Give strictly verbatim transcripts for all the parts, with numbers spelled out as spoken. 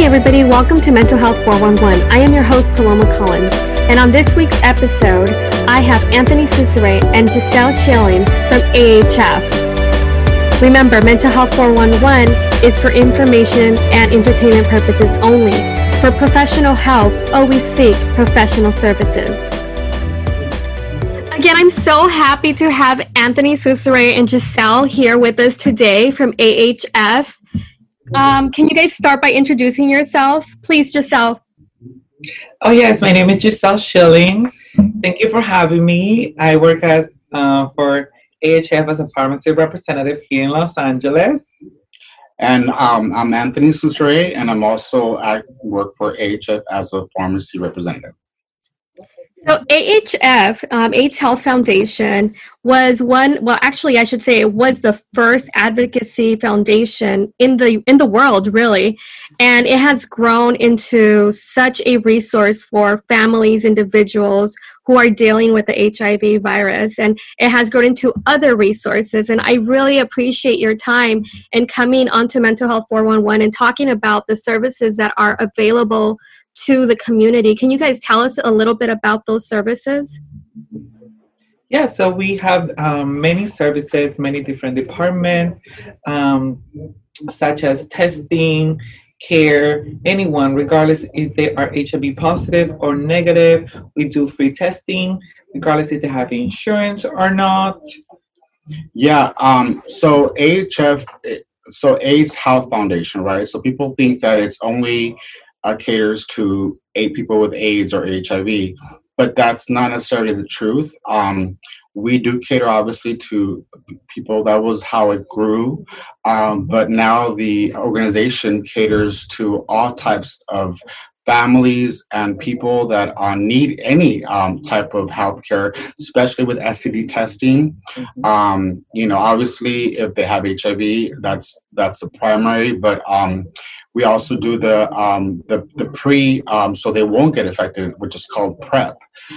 everybody, welcome to Mental Health four one one. I am your host, Paloma Collins, and on this week's episode, I have Anthony Susare and Giselle Schilling from A H F. Remember, Mental Health four one one is for information and entertainment purposes only. For professional help, always seek professional services. Again, I'm so happy to have Anthony Susare and Giselle here with us today from A H F. Um, can you guys start by introducing yourself? Please, Giselle. Oh, yes. My name is Giselle Schilling. Thank you for having me. I work as uh, for A H F as a pharmacy representative here in Los Angeles. And um, I'm Anthony Susare, and I'm also at work for A H F as a pharmacy representative. So A H F, um, AIDS Health Foundation, was one, well, actually, I should say it was the first advocacy foundation in the in the world, really. And it has grown into such a resource for families, individuals who are dealing with the H I V virus. And it has grown into other resources. And I really appreciate your time in coming onto Mental Health four one one and talking about the services that are available to the community. Can you guys tell us a little bit about those services? Yeah, so we have um, many services, many different departments, um, such as testing, care, anyone, regardless if they are H I V positive or negative. We do free testing, regardless if they have insurance or not. Yeah, um, so A H F, so AIDS Health Foundation, right? So people think that it's only Uh, caters to eight people with AIDS or H I V, but that's not necessarily the truth. Um, we do cater obviously to people. That was how it grew, um, but now the organization caters to all types of families and people that uh, need any um, type of health care, especially with S T D testing. Um, you know, obviously, if they have H I V, that's that's the primary, but um, we also do the um, the, the pre, um, so they won't get affected, which is called PrEP.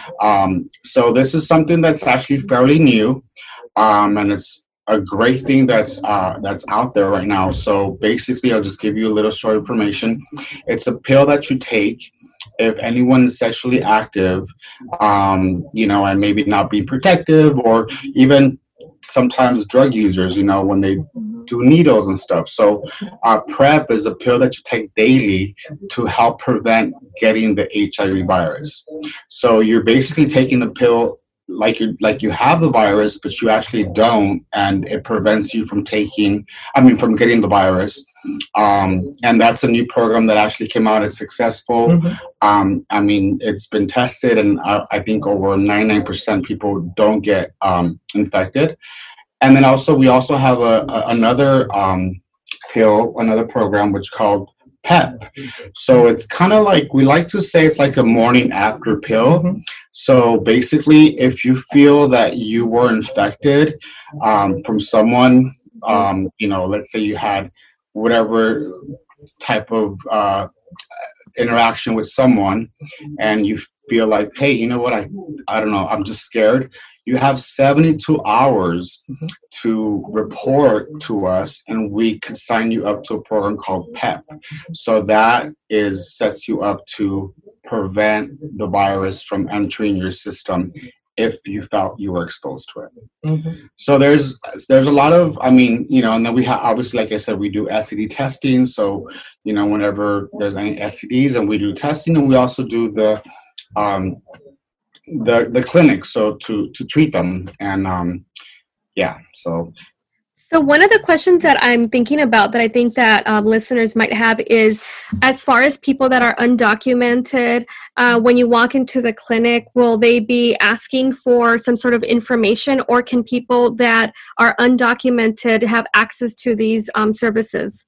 Um, so this is something that's actually fairly new, um, and it's a great thing that's uh, that's out there right now. So basically, I'll just give you a little short information. It's a pill that you take if anyone is sexually active, um, you know, and maybe not being protective, or even sometimes drug users, you know, when they do needles and stuff. So uh, PrEP is a pill that you take daily to help prevent getting the H I V virus. So you're basically taking the pill like you like you have the virus, but you actually don't, and it prevents you from taking, I mean, from getting the virus. Um, and that's a new program that actually came out. It's successful. Mm-hmm. Um, I mean, it's been tested, and I, I think over ninety-nine percent people don't get um, infected. And then also, we also have a, a another um, pill, another program, which is called PEP. So it's kind of like, we like to say it's like a morning after pill. Mm-hmm. So basically, if you feel that you were infected um, from someone, um, you know, let's say you had whatever type of uh, interaction with someone, and you feel like, hey, you know what, I, I don't know, I'm just scared. You have seventy-two hours mm-hmm. to report to us, and we can sign you up to a program called PEP. So that is sets you up to prevent the virus from entering your system if you felt you were exposed to it. Mm-hmm. So there's there's a lot of, I mean, you know, and then we have, obviously, like I said, we do S T D testing. So, you know, whenever there's any S T Ds, and we do testing, and we also do the um, the the clinic, so to to treat them. And um yeah so so one of the questions that I'm thinking about that I think that um, listeners might have is, as far as people that are undocumented, uh, when you walk into the clinic, will they be asking for some sort of information, or can people that are undocumented have access to these um, services?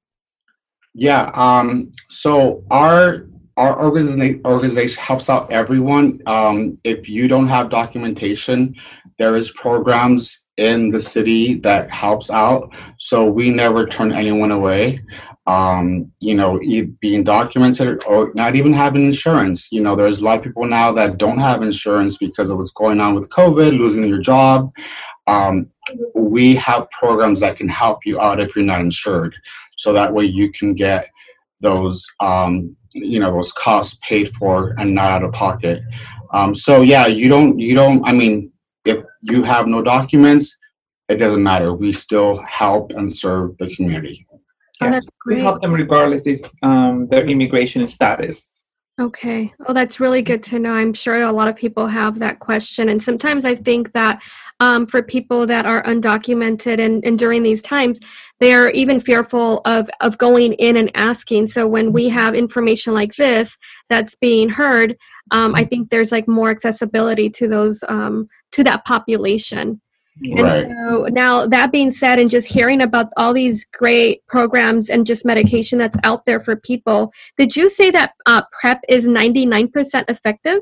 Yeah um so our Our organiza- organization helps out everyone. Um, if you don't have documentation, there is programs in the city that helps out. So we never turn anyone away. Um, you know, e- being documented or not even having insurance. You know, there's a lot of people now that don't have insurance because of what's going on with COVID, losing your job. Um, we have programs that can help you out if you're not insured. So that way you can get those um, you know those costs paid for and not out of pocket. Um, so yeah, you don't you don't. I mean, if you have no documents, it doesn't matter. We still help and serve the community. Oh, Yeah, that's we great. help them regardless if um, their immigration status. Okay. Oh, that's really good to know. I'm sure a lot of people have that question. And sometimes I think that um, for people that are undocumented and, and during these times, they are even fearful of, of going in and asking. So when we have information like this that's being heard, um, I think there's like more accessibility to those, um, to that population. And Right. so now that being said, and just hearing about all these great programs and just medication that's out there for people, did you say that uh, PrEP is ninety-nine percent effective?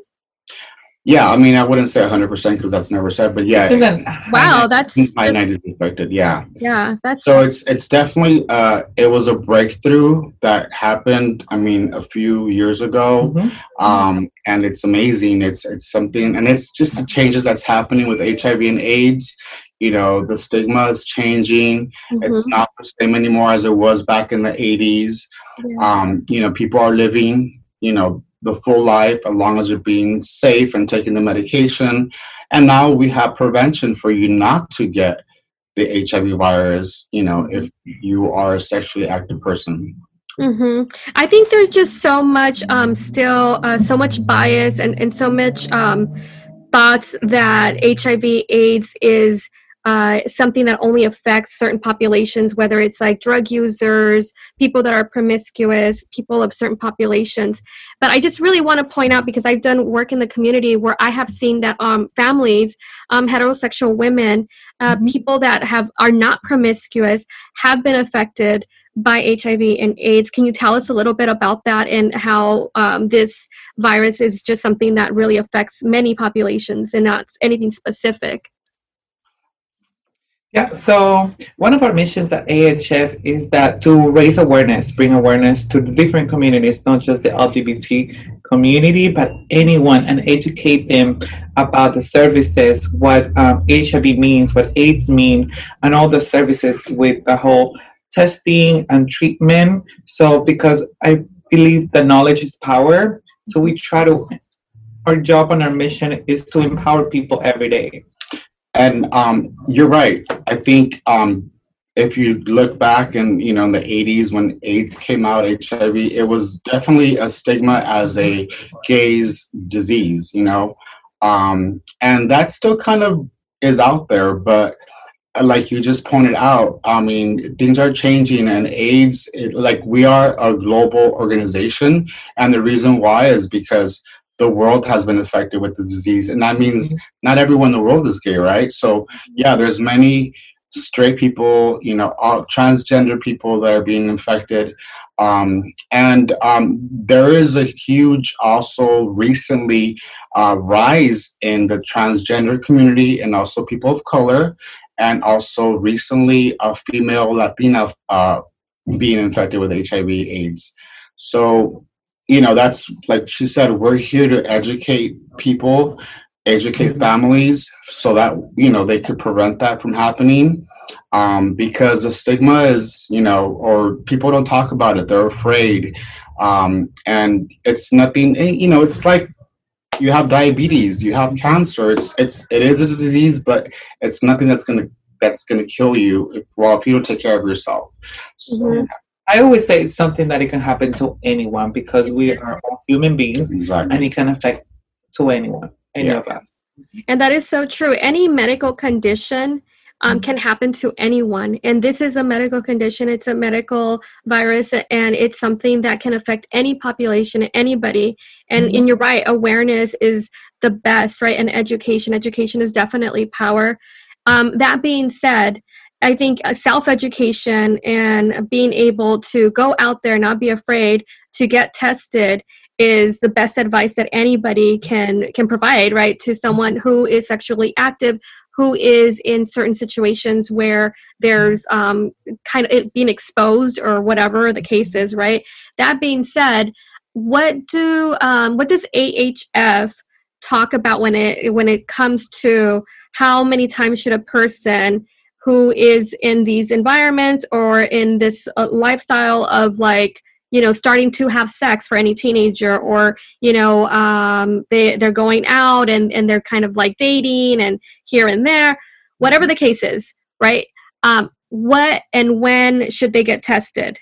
Yeah, I mean, I wouldn't say one hundred percent because that's never said, but yeah, It's in the Wow, that's high just, nineties affected. Yeah. yeah, that's, So it's it's definitely uh, it was a breakthrough that happened. I mean, a few years ago, Mhm. um, and it's amazing. It's it's something, and it's just the changes that's happening with H I V and AIDS. You know, the stigma is changing. It's mhm, not the same anymore as it was back in the eighties. yeah. Um, you know, people are living, you know, the full life as long as they're being safe and taking the medication. And now we have prevention for you not to get the H I V virus, you know, if you are a sexually active person. hmm I think there's just so much, um, still, uh, so much bias and, and so much um, thoughts that H I V AIDS is uh, something that only affects certain populations, whether it's like drug users, people that are promiscuous, people of certain populations. But I just really want to point out, because I've done work in the community where I have seen that um, families, um, heterosexual women, uh, Mhm. people that have are not promiscuous have been affected by H I V and AIDS. Can you tell us a little bit about that and how um, this virus is just something that really affects many populations and not anything specific? Yeah, so one of our missions at A H F is that to raise awareness, bring awareness to the different communities, not just the L G B T community, but anyone, and educate them about the services, what um, H I V means, what AIDS mean, and all the services with the whole testing and treatment. So because I believe that knowledge is power, so we try to, our job and our mission is to empower people every day. And um, you're right. I think um, if you look back and, you know, in the eighties when AIDS came out, H I V, it was definitely a stigma as a gay's disease, you know. Um, and that still kind of is out there, but like you just pointed out, I mean, things are changing, and AIDS, it, like we are a global organization, and the reason why is because the world has been affected with the disease, and that means not everyone in the world is gay, right? So yeah, there's many straight people, you know, all transgender people that are being infected, um, and um, there is a huge also recently uh, rise in the transgender community and also people of color, and also recently a female Latina uh, being infected with H I V AIDS. So, you know, that's like she said, we're here to educate people, educate families so that, you know, they could prevent that from happening. Um, because the stigma is, you know, or people don't talk about it, they're afraid. Um, and it's nothing, you know, it's like you have diabetes, you have cancer. It's it's it is a disease, but it's nothing that's gonna that's gonna kill you if, well, if you don't take care of yourself. So, Mhm. I always say it's something that it can happen to anyone because we are all human beings exactly. and it can affect to anyone, any Yeah. of us. And that is so true. Any medical condition um, can happen to anyone. And this is a medical condition. It's a medical virus, and it's something that can affect any population, anybody. And, Mhm. and you're right, awareness is the best, right? And education. Education is definitely power. Um, that being said, I think uh, self-education and being able to go out there, not be afraid to get tested, is the best advice that anybody can can provide, right, to someone who is sexually active, who is in certain situations where there's um, kind of it being exposed or whatever the case is, right? That being said, what do um, what does A H F talk about when it when it comes to how many times should a person who is in these environments or in this uh, lifestyle of like, you know, starting to have sex for any teenager, or, you know, um, they, they're going out and, and they're kind of like dating and here and there, whatever the case is, right? Um, what and when should they get tested?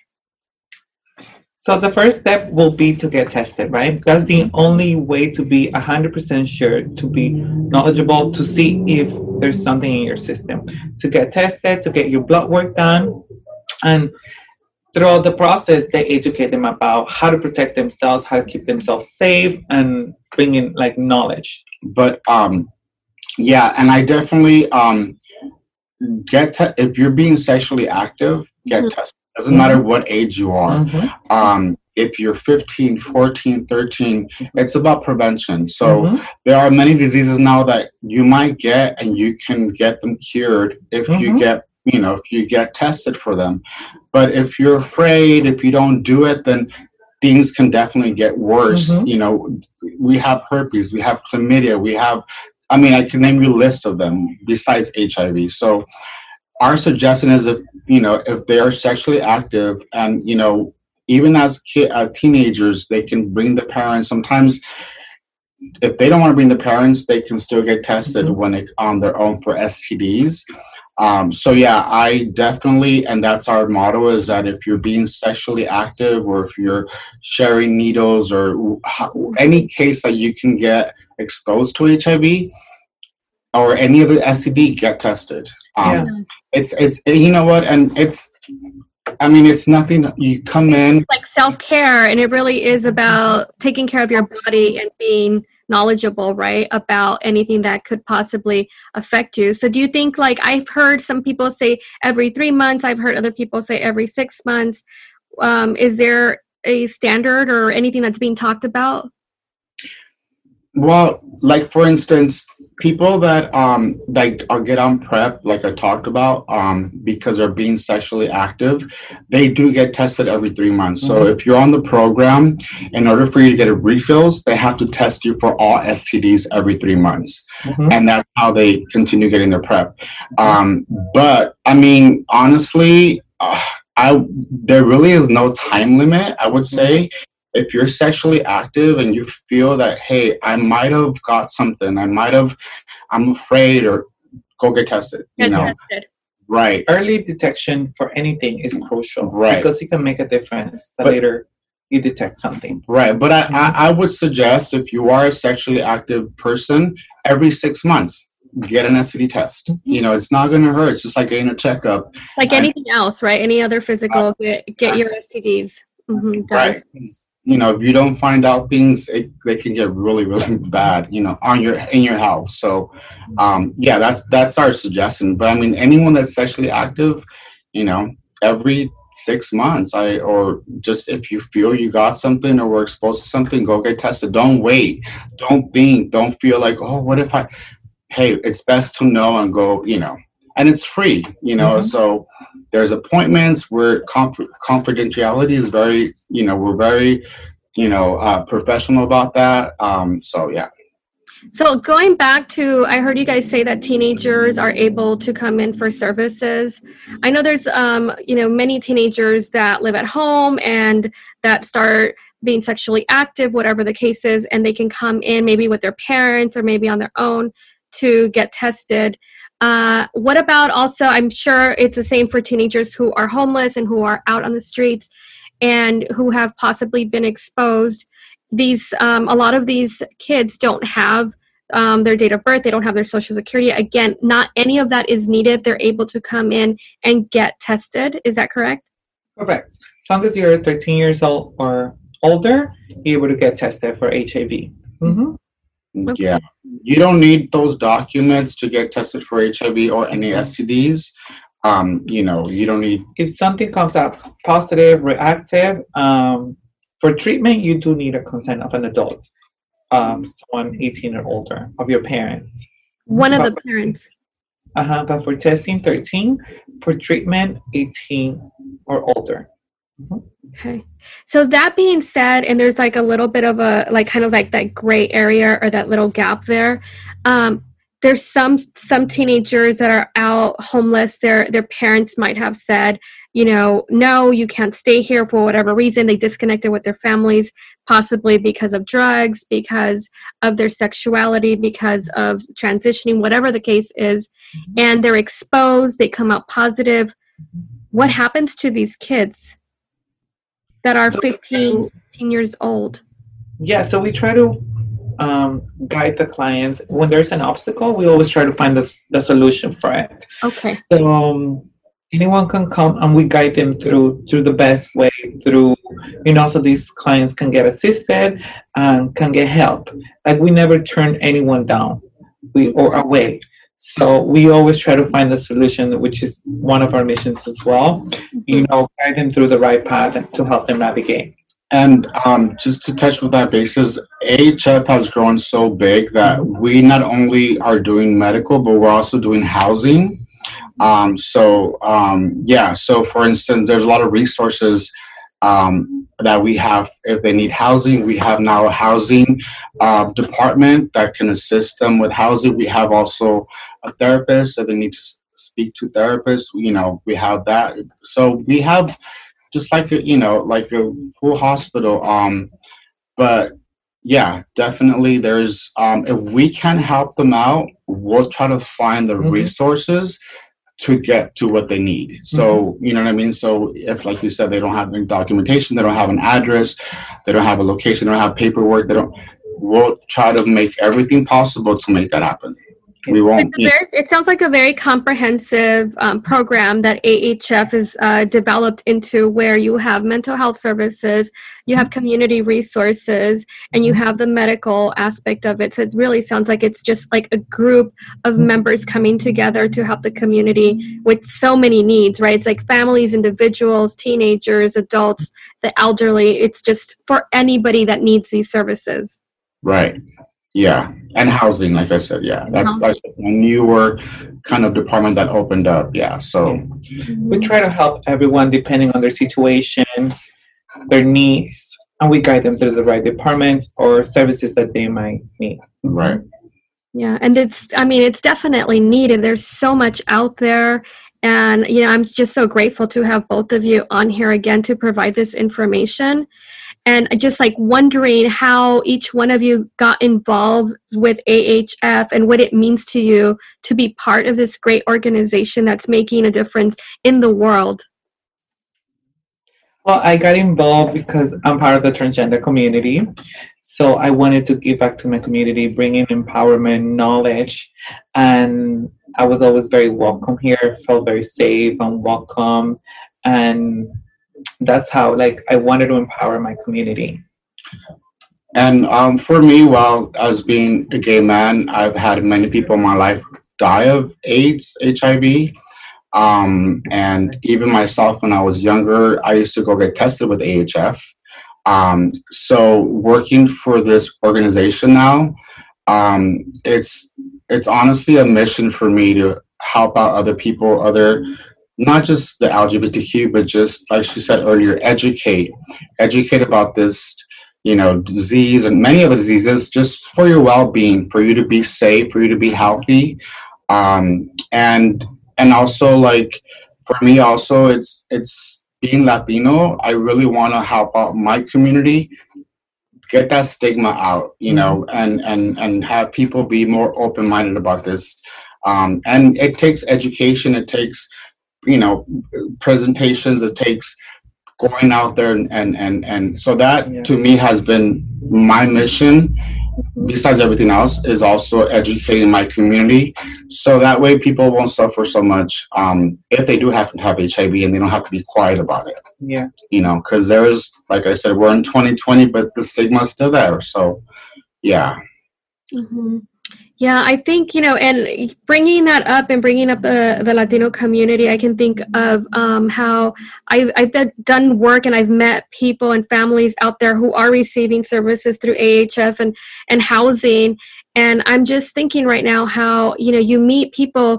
So the first step will be to get tested, right? That's the only way to be one hundred percent sure, to be knowledgeable, to see if there's something in your system. To get tested, to get your blood work done. And throughout the process, they educate them about how to protect themselves, how to keep themselves safe, and bring in like knowledge. But um, yeah, and I definitely um, get, te- if you're being sexually active, get mm-hmm. tested. Doesn't matter what age you are. Mm-hmm. Um, if you're fifteen, fourteen, thirteen, it's about prevention. So mm-hmm. there are many diseases now that you might get, and you can get them cured if mm-hmm. you get, you know, if you get tested for them. But if you're afraid, if you don't do it, then things can definitely get worse. Mm-hmm. You know, we have herpes, we have chlamydia, we have, I mean, I can name you a list of them besides H I V. So our suggestion is that, you know, if they are sexually active, and, you know, even as ki- uh, teenagers, they can bring the parents. Sometimes if they don't want to bring the parents, they can still get tested mm-hmm. when it, on their own for S T Ds. Um, so yeah, I definitely, and that's our motto, is that if you're being sexually active, or if you're sharing needles, or any case that you can get exposed to H I V or any other S T D, get tested. Um, yeah. It's, it's, you know what, and it's, I mean, it's nothing, you come in. It's like self-care, and it really is about taking care of your body and being knowledgeable, right, about anything that could possibly affect you. So do you think, like, I've heard some people say every three months, I've heard other people say every six months. Um, is there a standard or anything that's being talked about? Well, like, for instance, people that um like are get on PrEP, like I talked about, um because they're being sexually active, they do get tested every three months. So mm-hmm. if you're on the program, in order for you to get a refills, they have to test you for all S T Ds every three months, mm-hmm. and that's how they continue getting their PrEP. Um, but I mean, honestly, uh, I there really is no time limit, I would say. Mm-hmm. If you're sexually active and you feel that, hey, I might have got something, I might have, I'm afraid, or go get tested. You get know, tested. Right. Early detection for anything is crucial, right? Because it can make a difference the but, later you detect something. Right. But I, I, I would suggest, if you are a sexually active person, every six months, get an S T D test. Mm-hmm. You know, it's not going to hurt. It's just like getting a checkup. Like anything and, else, right? Any other physical, uh, get, get your S T Ds. Mm-hmm, right. You know, if you don't find out things, it, they can get really, really bad, you know, on your, in your health. So, um, yeah, that's, that's our suggestion. But I mean, anyone that's sexually active, you know, every six months, I, or just if you feel you got something or were exposed to something, go get tested. Don't wait. Don't think, don't feel like, oh, what if I, hey, it's best to know and go, you know, and it's free, you know, mm-hmm. so there's appointments where conf- confidentiality is very, you know, we're very, you know, uh, professional about that. Um, so, yeah. So going back to, I heard you guys say that teenagers are able to come in for services. I know there's, um, you know, many teenagers that live at home and that start being sexually active, whatever the case is, and they can come in maybe with their parents or maybe on their own to get tested. Uh, what about also, I'm sure it's the same for teenagers who are homeless and who are out on the streets and who have possibly been exposed. These, um, a lot of these kids don't have um, their date of birth. They don't have their social security. Again, not any of that is needed. They're able to come in and get tested. Is that correct? Correct. As long as you're thirteen years old or older, you're able to get tested for H I V. Mm-hmm. Okay. Yeah, you don't need those documents to get tested for H I V or any S T Ds. Um, you know, you don't need. If something comes up positive, reactive, um, for treatment, you do need a consent of an adult, um, someone eighteen or older, of your parents. One of but, the parents. Uh huh. But for testing, thirteen. For treatment, eighteen or older. Mm-hmm. Okay. So that being said, and there's like a little bit of a, like kind of like that gray area or that little gap there. Um, there's some some teenagers that are out homeless. Their their parents might have said, you know, no, you can't stay here for whatever reason. They disconnected with their families, possibly because of drugs, because of their sexuality, because of transitioning, whatever the case is. And they're exposed, they come out positive. What happens to these kids that are fifteen, fifteen years old? Yeah, so we try to um, guide the clients. When there's an obstacle, we always try to find the, the solution for it. Okay. So, um, anyone can come and we guide them through through the best way, through, you know, so these clients can get assisted and can get help. Like, we never turn anyone down we or away. So we always try to find the solution, which is one of our missions as well. You know, guide them through the right path and to help them navigate. And um, just to touch with that basis, A H F has grown so big that we not only are doing medical, but we're also doing housing. Um, so, um, yeah, so for instance, there's a lot of resources um, that we have. If they need housing, we have now a housing uh, department that can assist them with housing. We have also a therapist, if they need to speak to therapists, you know, we have that. So we have just like, a, you know, like a full hospital. Um, but yeah, definitely there's, um, if we can help them out, we'll try to find the mm-hmm. resources to get to what they need. So, mm-hmm. you know what I mean? So if, like you said, they don't have any documentation, they don't have an address, they don't have a location, they don't have paperwork, they don't, we'll try to make everything possible to make that happen. We won't. It's very, it sounds like a very comprehensive um, program that A H F is uh, developed into, where you have mental health services, you have community resources, and you have the medical aspect of it. So it really sounds like it's just like a group of members coming together to help the community with so many needs, right? It's like families, individuals, teenagers, adults, the elderly. It's just for anybody that needs these services. Right. Yeah, and housing, like I said, yeah, that's like a newer kind of department that opened up. Yeah, so we try to help everyone depending on their situation, their needs, and we guide them through the right departments or services that they might need. Right. Yeah, and it's, I mean, it's definitely needed. There's so much out there. And, you know, I'm just so grateful to have both of you on here again to provide this information. And just like wondering how each one of you got involved with A H F and what it means to you to be part of this great organization that's making a difference in the world. Well, I got involved because I'm part of the transgender community. So I wanted to give back to my community, bringing empowerment, knowledge. And I was always very welcome here, felt very safe and welcome. And that's how, like, I wanted to empower my community. And um, for me, well, as being a gay man, I've had many people in my life die of AIDS, H I V. Um, and even myself, when I was younger, I used to go get tested with A H F. Um, so working for this organization now, um, it's it's honestly a mission for me to help out other people, other not just the L G B T Q, but just like she said earlier, educate, educate about this, you know, disease and many other diseases, just for your well-being, for you to be safe, for you to be healthy. Um, and, and also like, for me also, it's, it's being Latino. I really want to help out my community, get that stigma out, you know, and, and, and have people be more open-minded about this. Um, and it takes education. It takes, you know, presentations, it takes going out there and and and, and so that yeah. to me has been my mission, besides everything else, is also educating my community, so that way people won't suffer so much um if they do happen to have H I V, and they don't have to be quiet about it. Yeah, you know, because there's, like I said, we're in twenty twenty, but the stigma's still there. So yeah. Mm-hmm. Yeah, I think, you know, and bringing that up and bringing up the, the Latino community, I can think of um, how I've, I've done work and I've met people and families out there who are receiving services through A H F and, and housing. And I'm just thinking right now how, you know, you meet people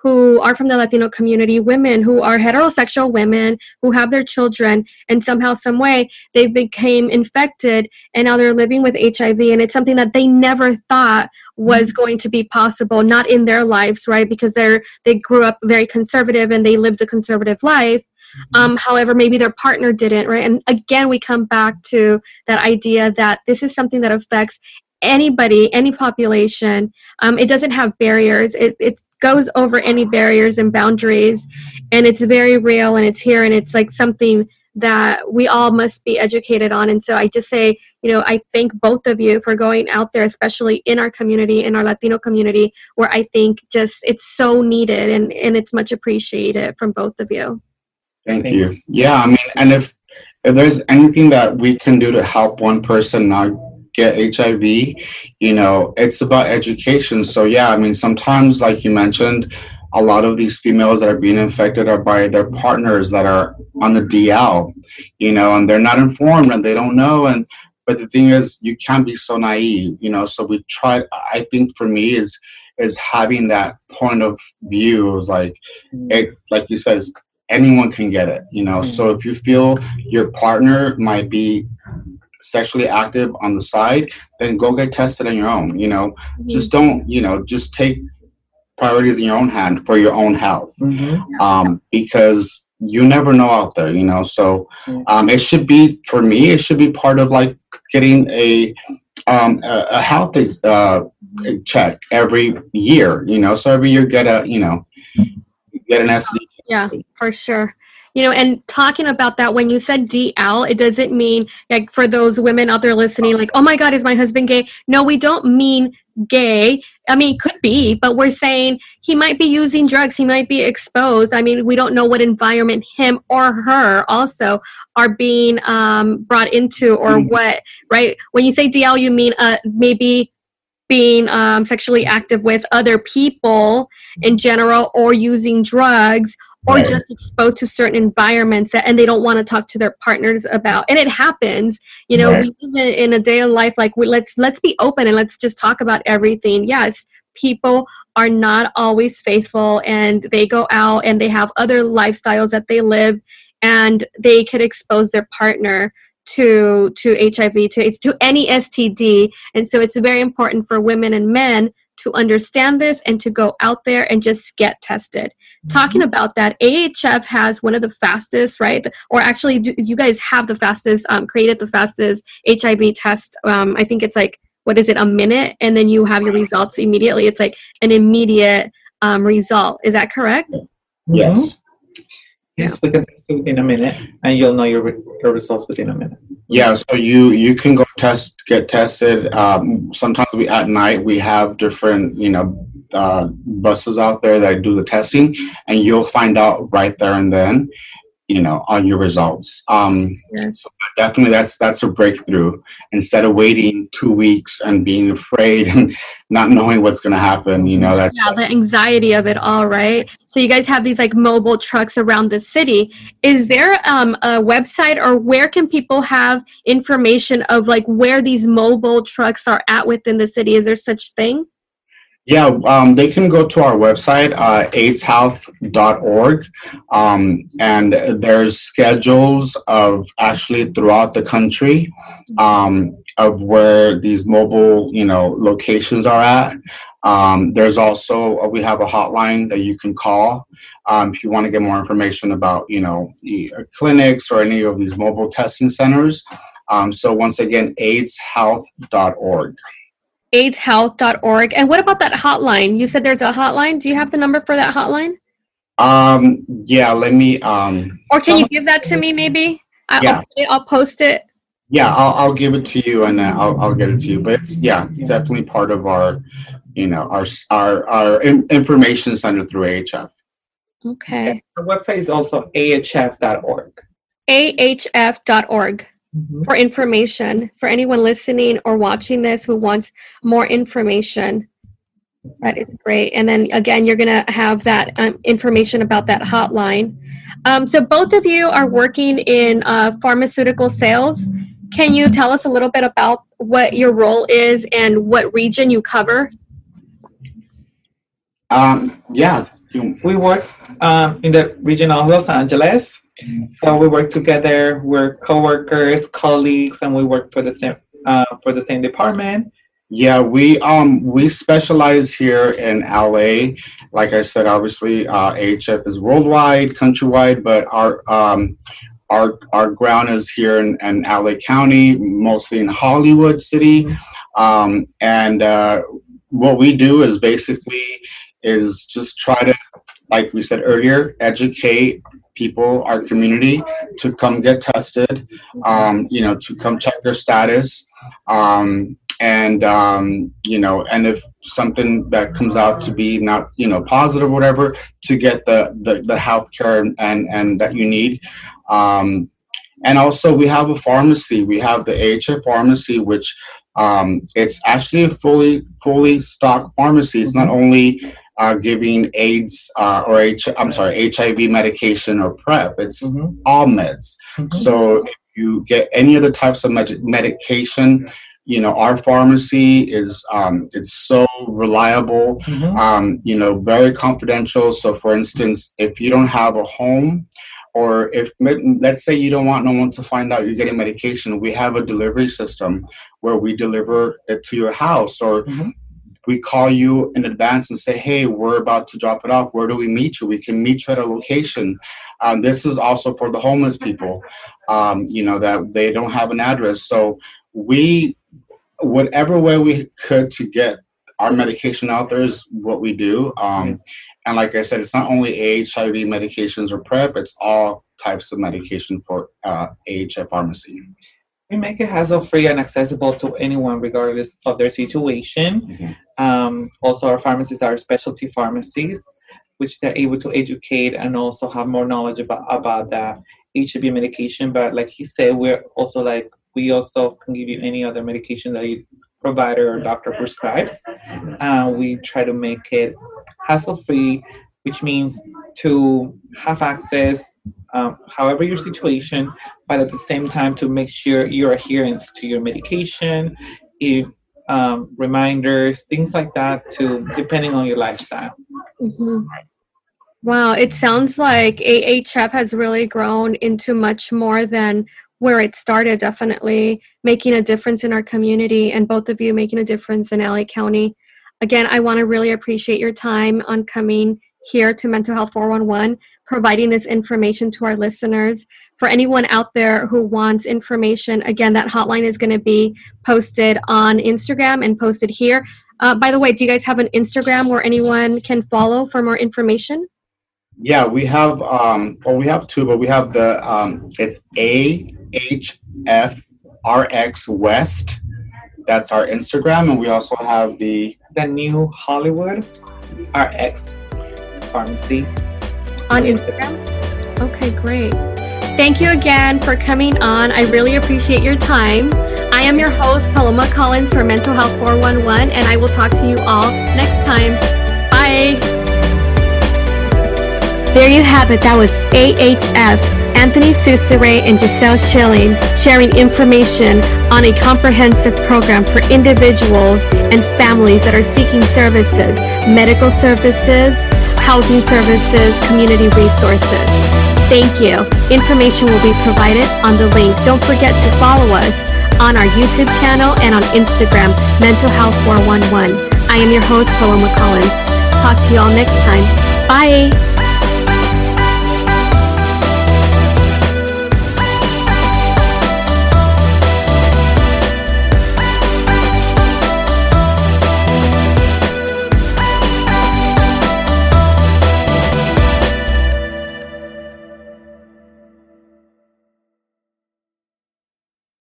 who are from the Latino community, women who are heterosexual women who have their children, and somehow, some way, they became infected, and now they're living with H I V, and it's something that they never thought was going to be possible, not in their lives, right? Because they're they grew up very conservative and they lived a conservative life. Um, however, maybe their partner didn't, right? And again, we come back to that idea that this is something that affects anybody, any population. Um, it doesn't have barriers. It, it goes over any barriers and boundaries, and it's very real, and it's here, and it's like something that we all must be educated on. And so I just say, you know, I thank both of you for going out there, especially in our community, in our Latino community, where I think just it's so needed, and, and it's much appreciated from both of you. Thank you. Yeah, I mean, and if if there's anything that we can do to help one person not get H I V, you know, it's about education. So yeah, I mean, sometimes, like you mentioned, a lot of these females that are being infected are by their partners that are on the D L, you know, and they're not informed and they don't know. And but the thing is, you can't be so naive, you know. So we try. I think for me is is having that point of view is like it, like you said, is anyone can get it, you know. So if you feel your partner might be sexually active on the side, then go get tested on your own, you know. Mm-hmm. Just don't, you know, just take priorities in your own hand for your own health. Mm-hmm. um, because you never know out there, you know. So um, it should be, for me, it should be part of like getting a um, a, a health uh, check every year, you know. So every year get a, you know, get an S T D. Yeah, for sure. You know, and talking about that, when you said D L, it doesn't mean, like, for those women out there listening, like, oh my God, is my husband gay? No, we don't mean gay. I mean, could be, but we're saying he might be using drugs. He might be exposed. I mean, we don't know what environment him or her also are being um, brought into, or mm-hmm. what, right? When you say D L, you mean uh, maybe being um, sexually active with other people in general, or using drugs, or right. just exposed to certain environments that, and they don't want to talk to their partners about. And it happens, you know, right. we live in a day of life, like we, let's, let's be open and let's just talk about everything. Yes, people are not always faithful, and they go out and they have other lifestyles that they live, and they could expose their partner to to H I V, to to any S T D. And so it's very important for women and men to understand this and to go out there and just get tested. Mm-hmm. Talking about that, A H F has one of the fastest, right? Or actually, do, you guys have the fastest, um, created the fastest H I V test. Um, I think it's like, what is it, a minute? And then you have your results immediately. It's like an immediate um, result. Is that correct? Yes. Mm-hmm. Yes, we can test it within a minute, and you'll know your, re- your results within a minute. Yeah, so you you can go test, get tested. Um, sometimes we at night we have different, you know, uh, buses out there that do the testing, and you'll find out right there and then, you know, on your results. Um, yeah. So definitely, that's that's a breakthrough. Instead of waiting two weeks and being afraid and not knowing what's going to happen, you know, that's yeah, the anxiety of it all, right? So you guys have these like mobile trucks around the city. Is there um, a website, or where can people have information of like where these mobile trucks are at within the city? Is there such thing? Yeah, um, they can go to our website, uh, aids health dot org, um, and there's schedules of actually throughout the country um, of where these mobile, you know, locations are at. Um, there's also, uh, we have a hotline that you can call um, if you want to get more information about, you know, the, uh, clinics or any of these mobile testing centers. Um, so once again, aids health dot org. aids health dot org. And what about that hotline? You said there's a hotline. Do you have the number for that hotline? Um, yeah, let me, um, or can you give that to me maybe? I'll, yeah. I'll, I'll post it. Yeah, I'll, I'll give it to you, and then I'll, I'll get it to you. But it's, yeah, it's definitely part of our, you know, our, our, our information center through A H F. Okay. Our website is also A H F dot org. A H F dot org. Mm-hmm. For information, for anyone listening or watching this who wants more information. That is great. And then again, you're going to have that um, information about that hotline. Um, so both of you are working in uh, pharmaceutical sales. Can you tell us a little bit about what your role is and what region you cover? Um, yeah, We work um, in the region of Los Angeles. So we work together. We're coworkers, colleagues, and we work for the same uh, for the same department. Yeah, we um we specialize here in L A. Like I said, obviously, uh, A H F is worldwide, countrywide, but our um our our ground is here in, in L A County, mostly in Hollywood City. Um, and uh, what we do is basically is just try to, like we said earlier, educate people, our community, to come get tested. Um, you know, to come check their status. Um, and um, you know, and if something that comes out to be not, you know, positive or whatever, to get the the, the health care and, and and that you need. Um, and also we have a pharmacy. We have the A H F pharmacy, which um, it's actually a fully fully stocked pharmacy. It's not only uh, giving AIDS uh, or H I'm sorry H I V medication or PrEP. It's mm-hmm. all meds. Mm-hmm. So if you get any other types of med- medication. You know, our pharmacy is, um, it's so reliable, mm-hmm. um, you know, very confidential. So for instance, if you don't have a home, or if, let's say you don't want no one to find out you're getting medication, we have a delivery system where we deliver it to your house, or mm-hmm. we call you in advance and say, hey, we're about to drop it off. Where do we meet you? We can meet you at a location. Um, this is also for the homeless people, um, you know, that they don't have an address. So we, whatever way we could to get our medication out there is what we do. Um, and like I said, it's not only A H I V medications or PrEP, it's all types of medication for uh, A H F pharmacy. We make it hassle-free and accessible to anyone regardless of their situation. Mm-hmm. Um, also, our pharmacies are specialty pharmacies, which they're able to educate and also have more knowledge about, about the H I V medication. But like he said, we're also like, we also can give you any other medication that your provider or doctor prescribes. Uh, we try to make it hassle-free, which means to have access, um, however your situation, but at the same time to make sure your adherence to your medication, if, um, reminders, things like that, to depending on your lifestyle. Mm-hmm. Wow, it sounds like A H F has really grown into much more than where it started, definitely making a difference in our community, and both of you making a difference in L A County. Again, I want to really appreciate your time on coming here to Mental Health four one one, providing this information to our listeners. For anyone out there who wants information, again, that hotline is going to be posted on Instagram and posted here. Uh, by the way, do you guys have an Instagram where anyone can follow for more information? Yeah, we have, um, well, we have two, but we have the, um, it's A H F R X West. That's our Instagram. And we also have the... The New Hollywood R X Pharmacy. On Instagram? Okay, great. Thank you again for coming on. I really appreciate your time. I am your host, Paloma Collins for Mental Health four one one, and I will talk to you all next time. Bye. There you have it. That was A H F, Anthony Susere and Giselle Schilling, sharing information on a comprehensive program for individuals and families that are seeking services, medical services, housing services, community resources. Thank you. Information will be provided on the link. Don't forget to follow us on our YouTube channel and on Instagram, Mental Health four one one. I am your host, Paloma Collins. Talk to you all next time. Bye.